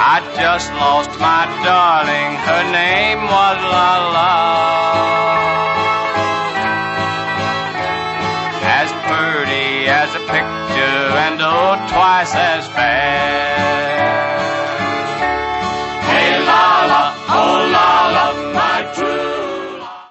I just lost my darling, her name was La-La. As pretty as a picture and oh, twice as fast.